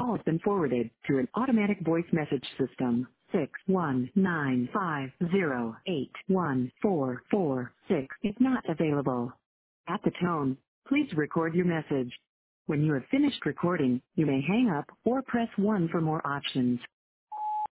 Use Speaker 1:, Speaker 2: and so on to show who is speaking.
Speaker 1: call has been forwarded to an automatic voice message system. 61950814446 is not available. At the tone, please record your message. When you have finished recording, you may hang up or press 1 for more options.